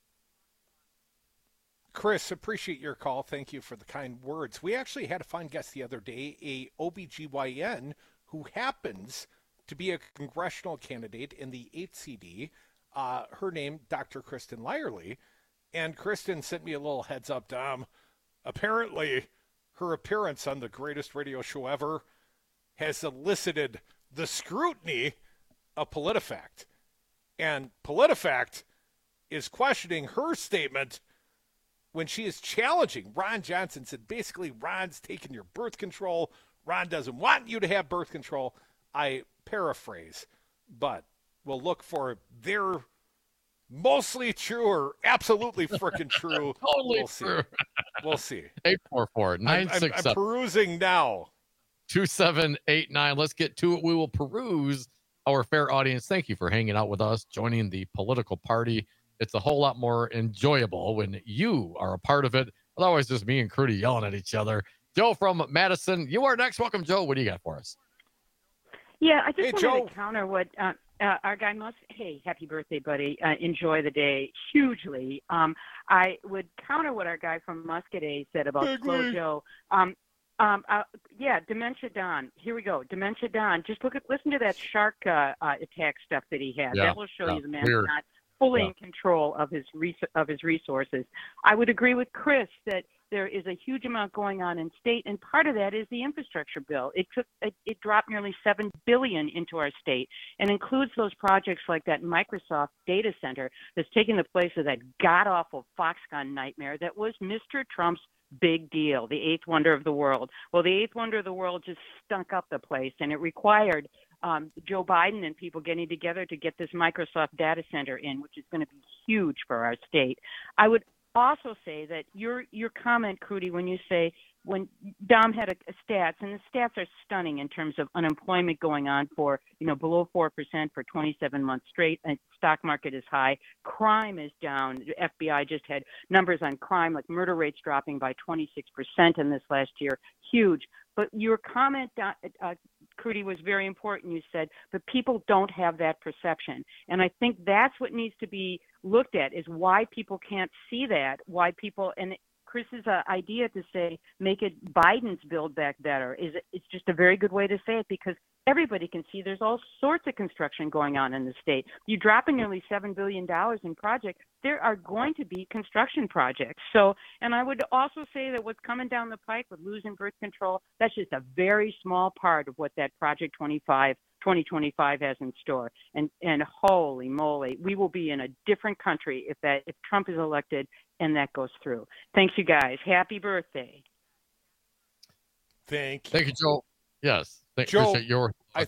Chris, appreciate your call. Thank you for the kind words. We actually had a fine guest the other day, a OBGYN who happens to be a congressional candidate in the 8th CD. Her name, Dr. Kristen Lyerly. And Kristen sent me a little heads up, Dom. Apparently, her appearance on the greatest radio show ever has elicited the scrutiny of PolitiFact. And PolitiFact is questioning her statement when she is challenging Ron Johnson, said basically Ron's taking your birth control. Ron doesn't want you to have birth control. I paraphrase, but we'll look for their mostly true or absolutely freaking true. Totally we'll true. We'll see. 844-967. I'm perusing now. 2789. Let's get to it. We will peruse our fair audience. Thank you for hanging out with us, joining the political party. It's a whole lot more enjoyable when you are a part of it. Otherwise, just me and Crudy yelling at each other. Joe from Madison, you are next. Welcome, Joe. What do you got for us? Yeah, I just wanted Joe. to counter what our guy Musk. Hey, happy birthday, buddy. Enjoy the day hugely. I would counter what our guy from Muscadet said about Slow Joe. Yeah, Dementia Don. Here we go. Dementia Don. Just listen to that shark attack stuff that he had. Yeah, that will show you the man's weird. not fully in control of his resources. I would agree with Chris that there is a huge amount going on in state, and part of that is the infrastructure bill. It dropped nearly $7 billion into our state, and includes those projects like that Microsoft data center that's taking the place of that god-awful Foxconn nightmare that was Mr. Trump's big deal, the eighth wonder of the world. Well, the eighth wonder of the world just stunk up the place, and it required Joe Biden and people getting together to get this Microsoft data center in, which is going to be huge for our state. I would also say that your comment, Crudy, when you say when Dom had a stats, and the stats are stunning in terms of unemployment going on for, below 4% for 27 months straight, and stock market is high, crime is down. The FBI just had numbers on crime, like murder rates dropping by 26% in this last year, huge. But your comment, Crudy, was very important. You said, but people don't have that perception. And I think that's what needs to be looked at, is why people can't see that, why people, and Chris's idea to say, make it Biden's Build Back Better, it's just a very good way to say it, because everybody can see there's all sorts of construction going on in the state. You drop in nearly $7 billion in projects, there are going to be construction projects. So, and I would also say that what's coming down the pike with losing birth control, that's just a very small part of what that Project 2025 has in store. And holy moly, we will be in a different country if Trump is elected and that goes through. Thanks, you guys. Happy birthday. Thank you, Joe. Yes. Joe, I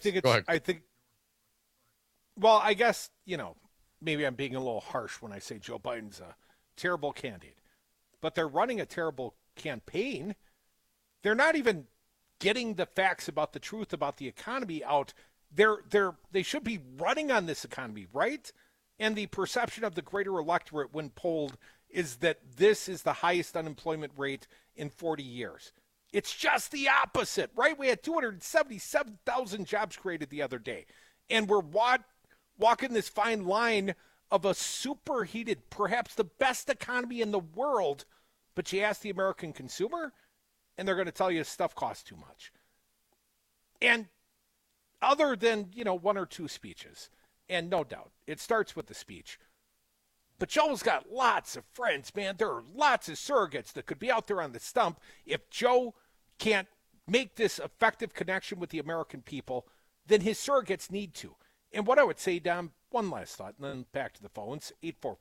guess, maybe I'm being a little harsh when I say Joe Biden's a terrible candidate, but they're running a terrible campaign. They're not even getting the facts about the truth about the economy out. They should be running on this economy, right? And the perception of the greater electorate when polled is that this is the highest unemployment rate in 40 years. It's just the opposite, right? We had 277,000 jobs created the other day. And we're walking this fine line of a superheated, perhaps the best economy in the world. But you ask the American consumer, and they're going to tell you stuff costs too much. And other than, one or two speeches, and no doubt, it starts with the speech. But Joe's got lots of friends, man. There are lots of surrogates that could be out there on the stump. If Joe can't make this effective connection with the American people, then his surrogates need to. And what I would say, Dom, one last thought, and then back to the phones,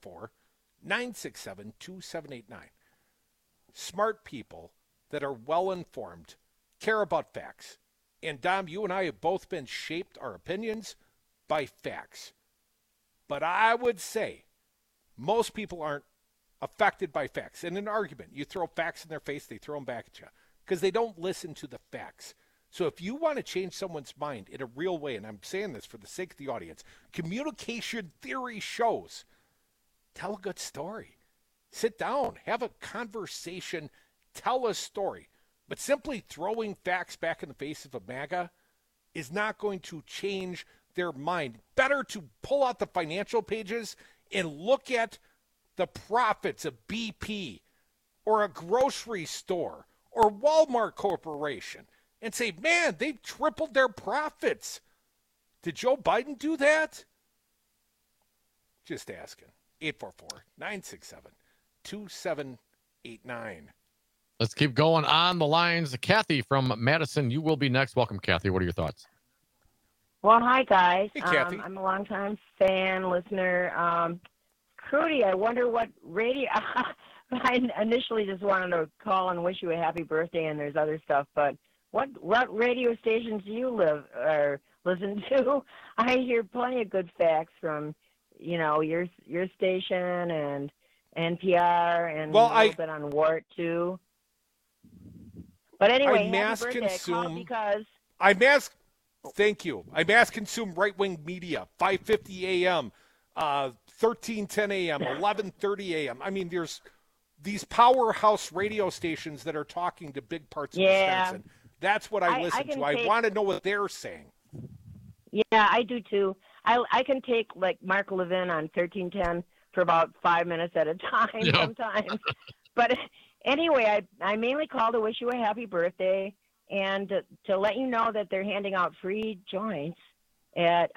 844-967-2789. Smart people that are well-informed care about facts. And, Dom, you and I have both been shaped our opinions by facts. But I would say most people aren't affected by facts. In an argument, you throw facts in their face, they throw them back at you because they don't listen to the facts. So if you want to change someone's mind in a real way, and I'm saying this for the sake of the audience, communication theory shows, tell a good story. Sit down, have a conversation, tell a story. But simply throwing facts back in the face of a MAGA is not going to change their mind. Better to pull out the financial pages and look at the profits of BP or a grocery store or Walmart Corporation and say, man, they've tripled their profits. Did Joe Biden do that? Just asking. 844-967-2789. Let's keep going on the lines. Kathy from Madison, you will be next. Welcome, Kathy. What are your thoughts? Well, hi, guys. Hey, Kathy. I'm a longtime fan, listener. Crudy, I wonder what radio I initially just wanted to call and wish you a happy birthday, and there's other stuff, but what radio stations do you listen to? I hear plenty of good facts from, your station and NPR and a little bit on WART too. But anyway, happy birthday. I called because Thank you. I mass consume right-wing media, 5:50 a.m., 13:10 a.m., 11:30 a.m. I mean, there's these powerhouse radio stations that are talking to big parts of Wisconsin. That's what I listen to. I want to know what they're saying. Yeah, I do too. I can take like Mark Levin on 1310 for about 5 minutes at a time sometimes. But anyway, I mainly call to wish you a happy birthday and to let you know that they're handing out free joints at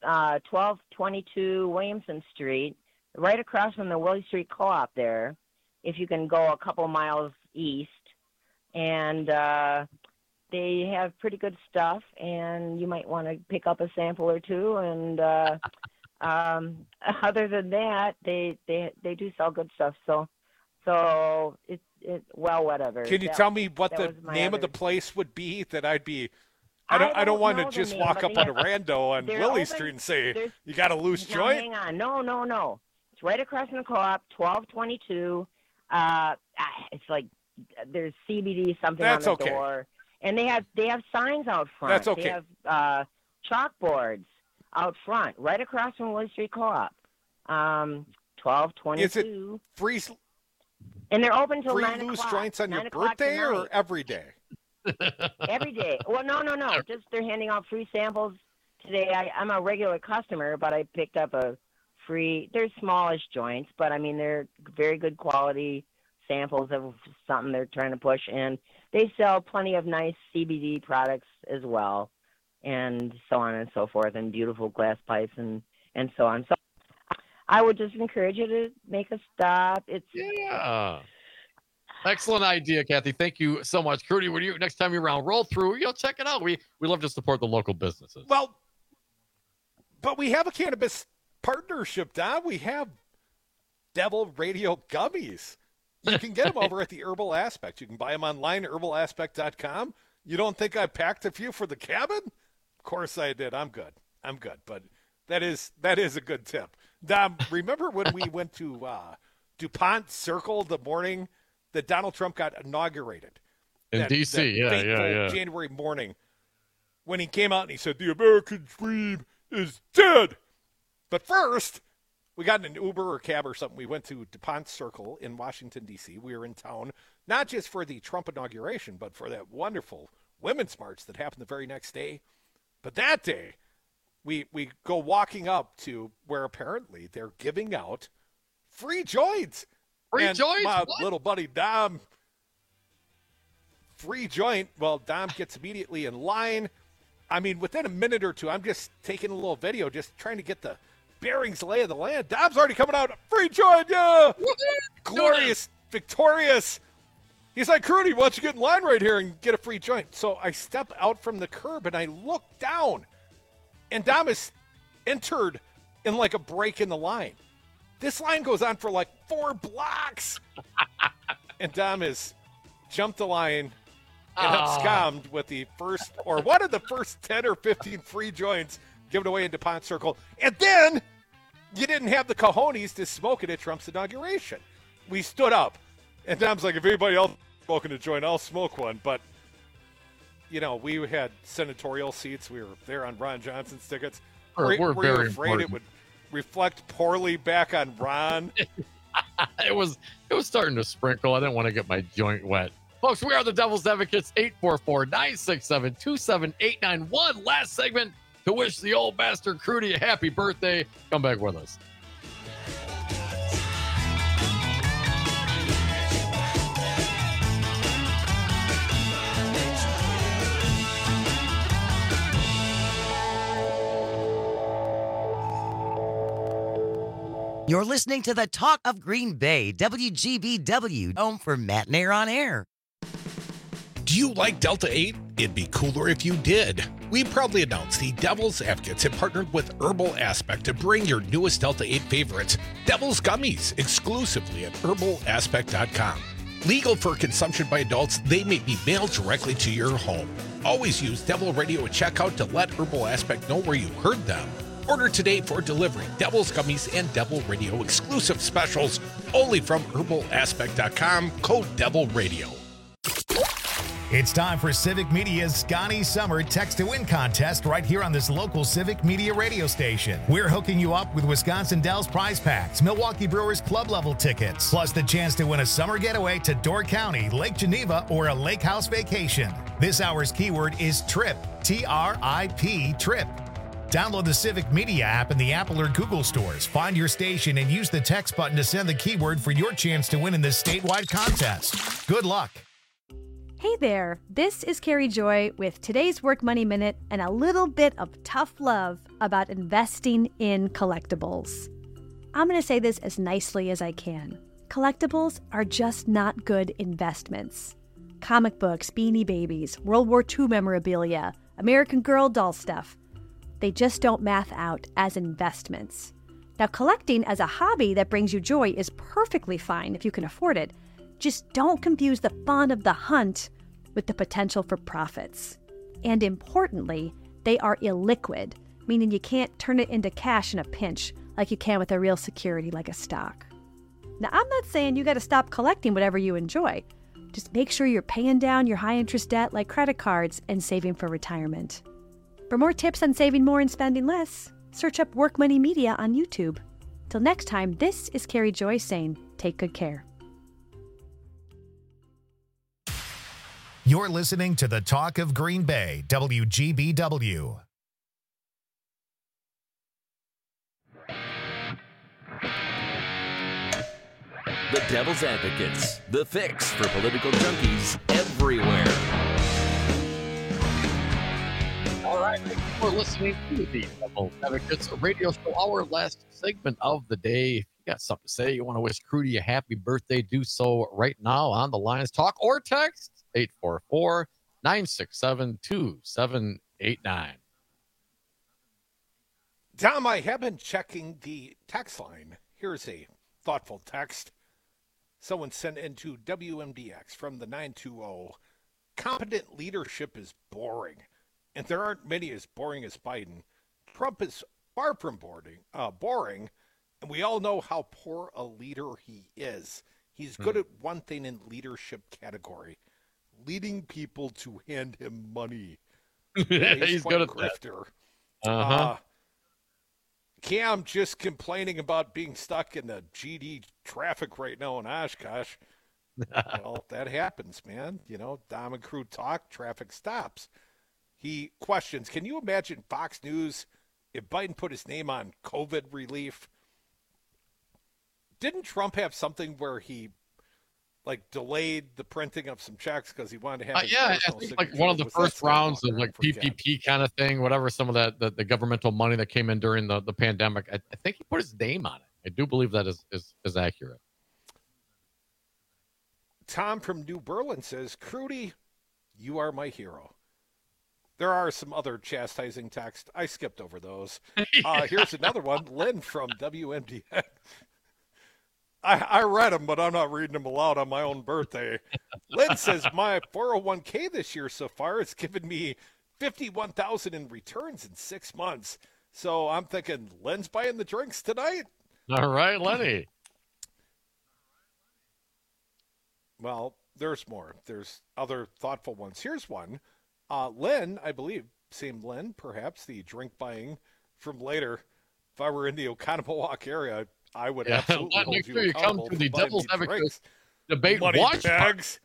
1222 Williamson Street, right across from the Willie Street Co-op there, if you can go a couple miles east. And they have pretty good stuff, and you might want to pick up a sample or two. And other than that, they do sell good stuff. So it's whatever. Can you tell me what the name of the place would be that I'd be? I don't want to just walk up on a rando on Willie Street and say, you got a loose joint? Hang on. No. It's right across from the Co-op, 1222. It's like there's CBD something on the door. And they have signs out front. That's okay. They have chalkboards out front, right across from Willie Street Co-op. 1222. Is it free? And they're open till 9 o'clock. Free loose joints on your birthday or every day? Every day. Well, no. Just they're handing out free samples today. I'm a regular customer, but I picked up a free. They're smallish joints, but I mean they're very good quality samples of something they're trying to push, and they sell plenty of nice CBD products as well, and so on and so forth, and beautiful glass pipes and so on. So I would just encourage you to make a stop. Excellent idea, Kathy. Thank you so much. Crudy, when next time you're around, roll through, check it out. We love to support the local businesses. Well, but we have a cannabis partnership, Don. We have Devil Radio Gummies. You can get them over at the Herbal Aspect. You can buy them online, herbalaspect.com. You don't think I packed a few for the cabin? Of course I did. I'm good. But that is a good tip. Dom, remember when we went to DuPont Circle the morning that Donald Trump got inaugurated? In D.C., yeah. January morning when he came out and he said, the American dream is dead. But first, we got in an Uber or cab or something. We went to DuPont Circle in Washington, D.C. We were in town, not just for the Trump inauguration, but for that wonderful Women's March that happened the very next day. But that day, we go walking up to where apparently they're giving out free joints. Free joints? My little buddy Dom, free joint. Well, Dom gets immediately in line. I mean, within a minute or two, I'm just taking a little video, just trying to get the bearings, lay of the land. Dom's already coming out. Free joint, yeah! Glorious, victorious. He's like, Crudy, why don't you get in line right here and get a free joint? So I step out from the curb and I look down, and Dom is entered in like a break in the line. This line goes on for like 4 blocks. And Dom has jumped the line and absconded with the first, or one of the first 10 or 15 free joints given away in DuPont Circle. And then you didn't have the cojones to smoke it at Trump's inauguration. We stood up. And Dom's like, if anybody else is smoking a joint, I'll smoke one. But, we had senatorial seats. We were there on Ron Johnson's tickets. We're you very afraid important. It would reflect poorly back on Ron? It was starting to sprinkle. I didn't want to get my joint wet. Folks, we are the Devil's Advocates, 844-967-27891. Last segment to wish the old bastard Crudy a happy birthday. Come back with us. You're listening to the Talk of Green Bay, WGBW, home for Matt and Air on Air. Do you like Delta 8? It'd be cooler if you did. We proudly announce the Devil's Advocates have partnered with Herbal Aspect to bring your newest Delta 8 favorites, Devil's Gummies, exclusively at herbalaspect.com. Legal for consumption by adults, they may be mailed directly to your home. Always use Devil Radio at checkout to let Herbal Aspect know where you heard them. Order today for delivery. Devil's Gummies and Devil Radio exclusive specials only from herbalaspect.com, code Devil Radio. It's time for Civic Media's Scotty Summer Text to Win contest right here on this local Civic Media radio station. We're hooking you up with Wisconsin Dells prize packs, Milwaukee Brewers club level tickets, plus the chance to win a summer getaway to Door County, Lake Geneva, or a lake house vacation. This hour's keyword is TRIP, T-R-I-P, TRIP. Download the Civic Media app in the Apple or Google stores. Find your station and use the text button to send the keyword for your chance to win in this statewide contest. Good luck. Hey there, this is Carrie Joy with today's Work Money Minute and a little bit of tough love about investing in collectibles. I'm going to say this as nicely as I can. Collectibles are just not good investments. Comic books, Beanie Babies, World War II memorabilia, American Girl doll stuff. They just don't math out as investments. Now, collecting as a hobby that brings you joy is perfectly fine if you can afford it. Just don't confuse the fun of the hunt with the potential for profits. And importantly, they are illiquid, meaning you can't turn it into cash in a pinch like you can with a real security like a stock. Now, I'm not saying you got to stop collecting whatever you enjoy. Just make sure you're paying down your high-interest debt like credit cards and saving for retirement. For more tips on saving more and spending less, search up Work Money Media on YouTube. Till next time, this is Carrie Joy saying, take good care. You're listening to the Talk of Green Bay, WGBW. The Devil's Advocates, the fix for political junkies everywhere. All right, thank you for listening to the Devil's Advocates radio show, our last segment of the day. If you got something to say, you want to wish Crudy a happy birthday, do so right now on the lines. Talk or text 844-967-2789. Tom, I have been checking the text line. Here's a thoughtful text. Someone sent into WMDX from the 920. Competent leadership is boring, and there aren't many as boring as Biden. Trump is far from boring, and we all know how poor a leader he is. He's good at one thing in leadership category, leading people to hand him money. He's good at grifter. That. Cam just complaining about being stuck in the GD traffic right now in Oshkosh. Well, that happens, man. You know, Dom and Crew talk, traffic stops. He questions, can you imagine Fox News if Biden put his name on COVID relief? Didn't Trump have something where he delayed the printing of some checks because he wanted to have his I think like one of the first rounds of PPP kind of thing, whatever, some of that the governmental money that came in during the pandemic. I think he put his name on it. I do believe that is accurate. Tom from New Berlin says, Crudy, you are my hero. There are some other chastising texts. I skipped over those. Here's another one. Lynn from WMDX. I read them, but I'm not reading them aloud on my own birthday. Lynn says, my 401k this year so far has given me $51,000 in returns in 6 months. So I'm thinking, Lynn's buying the drinks tonight? All right, Lenny. Well, there's more. There's other thoughtful ones. Here's one. Lynn, I believe, same Lynn, perhaps, the drink buying from later. If I were in the Oconomowoc area, I would absolutely hold make sure you come to the Devil's Advocates debate money watch bags.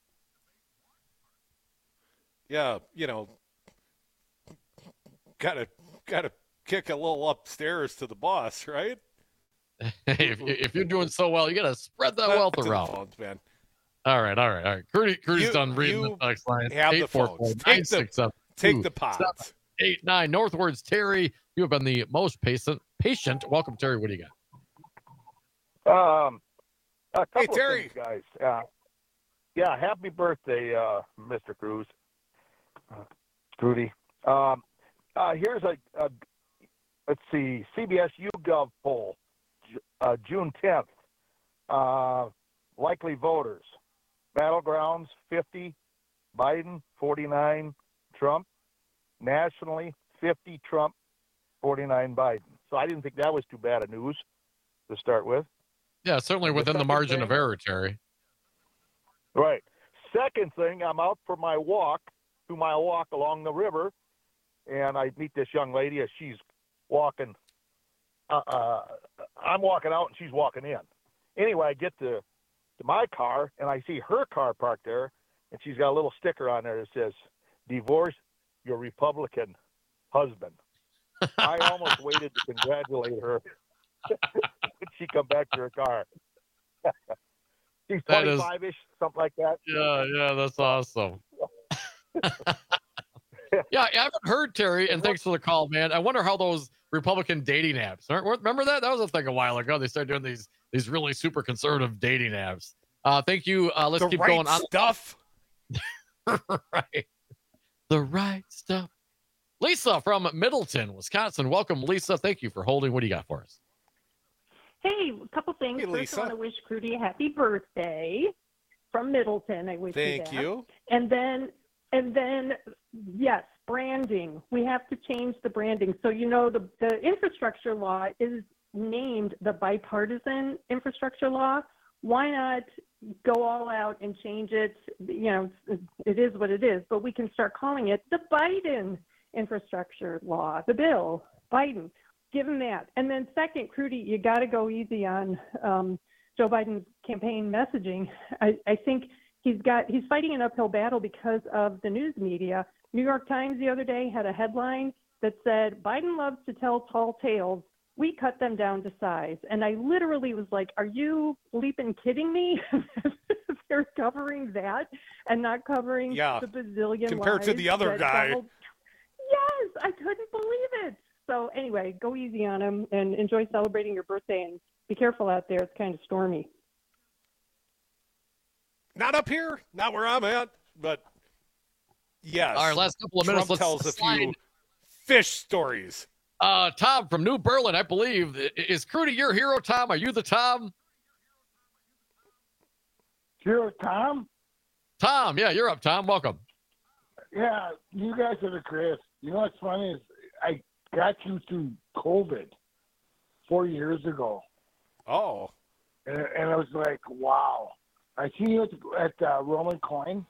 Yeah, you know, gotta kick a little upstairs to the boss, right? if you're doing so well, you gotta spread that wealth around. Phones, man. All right. Crudy's done reading the text line. Have the phones. Take the pods. 8-9 Northwards. Terry, you have been the most patient. Welcome, Terry. What do you got? A couple hey, Terry. Of things, guys. Yeah, happy birthday, Mr. Cruz. Crudy. Here's let's see, CBS YouGov poll, June 10th. Likely voters. Battlegrounds, 50, Biden, 49, Trump. Nationally, 50, Trump, 49, Biden. So I didn't think that was too bad of news to start with. Yeah, certainly within the margin of error, Terry. Right. Second thing, I'm out for my walk, 2-mile walk along the river, and I meet this young lady as she's walking. I'm walking out and she's walking in. Anyway, I get to my car and I see her car parked there, and she's got a little sticker on there that says, "Divorce your Republican husband." I almost waited to congratulate her when she come back to her car. She's 25-ish, something like that. Yeah, that's awesome. Yeah, I haven't heard, Terry, and thanks for the call, man. I wonder how those Republican dating apps. Remember that? That was a thing a while ago. They started doing these really super conservative dating apps. Thank you. Let's keep going on. Stuff. Right. The right stuff. Lisa from Middleton, Wisconsin. Welcome, Lisa. Thank you for holding. What do you got for us? Hey, a couple things. Hey, First, Lisa. I want to wish Crudy a happy birthday from Middleton. I wish Thank you that. you. And then, yes, branding. We have to change the branding. So, the infrastructure law is named the bipartisan infrastructure law. Why not go all out and change it? It is what it is, but we can start calling it the Biden infrastructure law, the bill, Biden. Give him that. And then second, Crudy, you got to go easy on Joe Biden's campaign messaging. I think he's fighting an uphill battle because of the news media. New York Times the other day had a headline that said, "Biden loves to tell tall tales. We cut them down to size." And I literally was like, are you bleeping kidding me? They're covering that and not covering the bazillion compared to lies the other that guy. Yes, I couldn't believe it. So anyway, go easy on him and enjoy celebrating your birthday, and be careful out there. It's kind of stormy. Not up here, not where I'm at, but yes. All right, last couple of minutes. Trump tells a slide. few fish stories. Tom from New Berlin, I believe. Is Crudy your hero, Tom? Are you the Tom? Hero Tom? Tom, yeah, you're up, Tom. Welcome. Yeah, you guys are the greatest. You know what's funny is I got you through COVID 4 years ago. Oh. And I was like, wow. I see you at Roman Coin.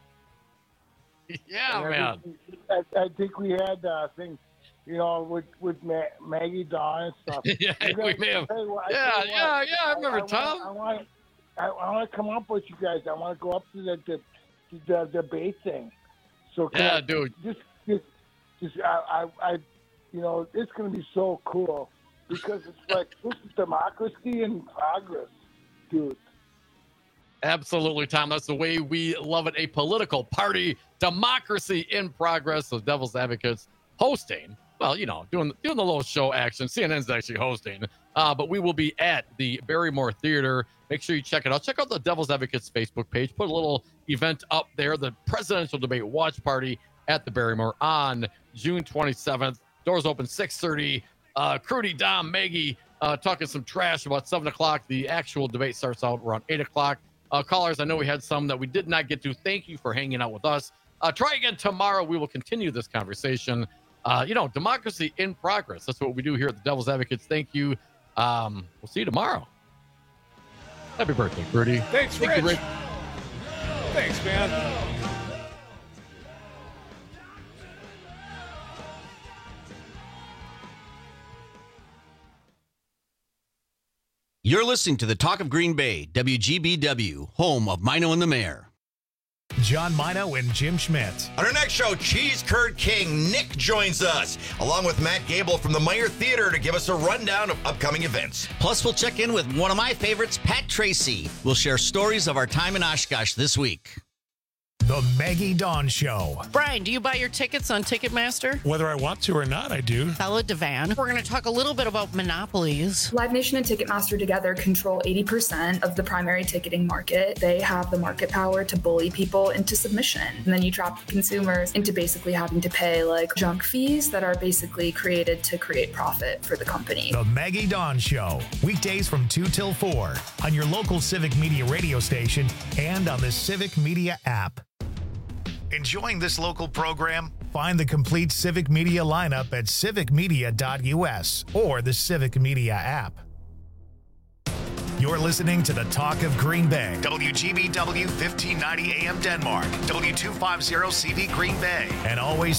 Yeah, man. I think we had things, with Maggie Dawn and stuff. Yeah, we may have. I remember Tom. I want to come up with you guys. I want to go up to the debate thing. So dude. Just it's going to be so cool because it's like this is democracy in progress, dude. Absolutely, Tom. That's the way we love it. A political party, democracy in progress. So Devil's Advocates hosting. Well, doing the little show action. CNN's actually hosting. But we will be at the Barrymore Theater. Make sure you check it out. Check out the Devil's Advocates Facebook page. Put a little event up there. The Presidential Debate Watch Party at the Barrymore on June 27th. Doors open 6:30. Crudy, Dom, Maggie talking some trash about 7 o'clock. The actual debate starts out around 8 o'clock. Callers, I know we had some that we did not get to. Thank you for hanging out with us. Try again tomorrow. We will continue this conversation. Democracy in progress. That's what we do here at the Devil's Advocates. Thank you. We'll see you tomorrow. Happy birthday, Crudy. Thanks, Rich. Rich. Thanks, man. You're listening to the Talk of Green Bay, WGBW, home of Mino and the Mayor. John Mino and Jim Schmidt. On our next show, Cheese Curd King Nick joins us, along with Matt Gable from the Meyer Theater to give us a rundown of upcoming events. Plus, we'll check in with one of my favorites, Pat Tracy. We'll share stories of our time in Oshkosh this week. The Maggie Dawn Show. Brian, do you buy your tickets on Ticketmaster? Whether I want to or not, I do. Bella Devan. We're going to talk a little bit about monopolies. Live Nation and Ticketmaster together control 80% of the primary ticketing market. They have the market power to bully people into submission. And then you trap consumers into basically having to pay like junk fees that are basically created to create profit for the company. The Maggie Dawn Show. Weekdays from 2 till 4 on your local Civic Media radio station and on the Civic Media app. Enjoying this local program? Find the complete Civic Media lineup at civicmedia.us or the Civic Media app. You're listening to the Talk of Green Bay. WGBW 1590 AM Denmark. W250 CV Green Bay. And always